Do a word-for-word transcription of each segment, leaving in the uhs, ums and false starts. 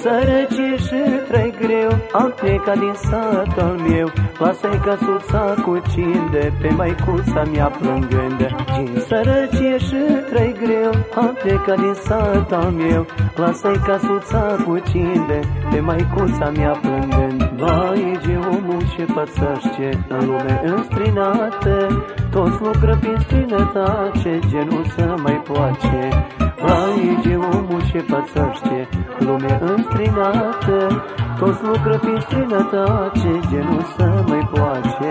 sărăcie și trai greu am plecat din sat al meu. Lasă-i ca sursa cu cinde pe maicuța mea plângând. Din sărăcie și trai greu am plecat din sat al meu. Lasă-i ca sursa cu cinde pe maicuța mea plângând. Vai, ce omul ce pățăște în lume înstrinată, toți lucră prin străinătate, genul să mai poace. Vai, ce omul ce pățăște în lume înstrinată, toți lucră prin străinătate, genul să mai poace.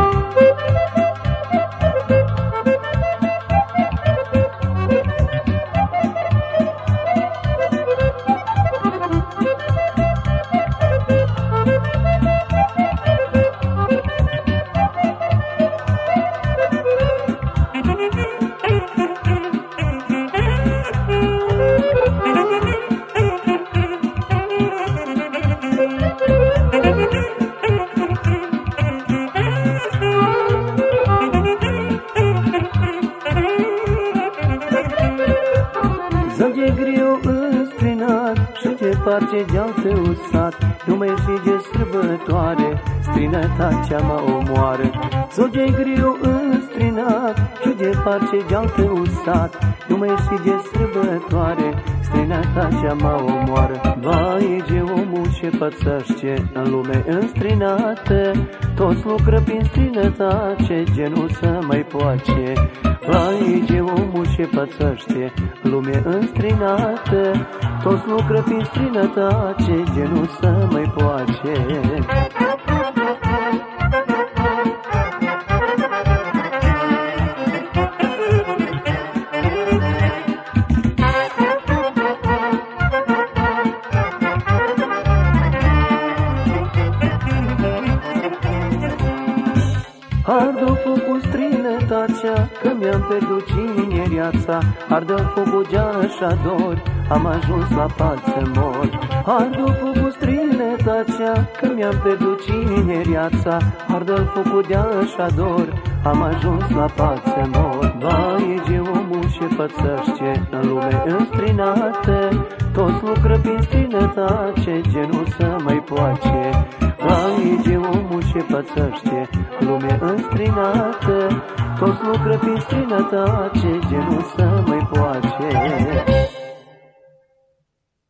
Zăge greu înstrinat și ce parce de-altă usat, numai și de sărbătoare, străinătatea mă omoară. Zăge greu înstrinat și ce parce de-altă usat, numai și de sărbătoare, străinătatea mă omoară. Vai, ce omul ce pățăște în lume înstrinată, toți lucră prin străinătate, genul să mai poace. Vai, ce omul ce pățăște lume înstrinată, toți lucră prin străinătate, genul să mai poace. Ardă focul străinătatea, că mi-am pierdut cineriața. Ardă focul de-așa dor, am ajuns la pat să mor. Ardă focul străinătatea, că mi-am pierdut cineriața. Ardă focul de-așa dor, am ajuns la pat să mor. Vai, ce omul ce pățăște în lume înstrinată, toți lucră prin străinătate, genul să mai poace. Vai, ce omul ce pățăște lume înstrinată, toți lucră prin străinătate, genul să mai poace.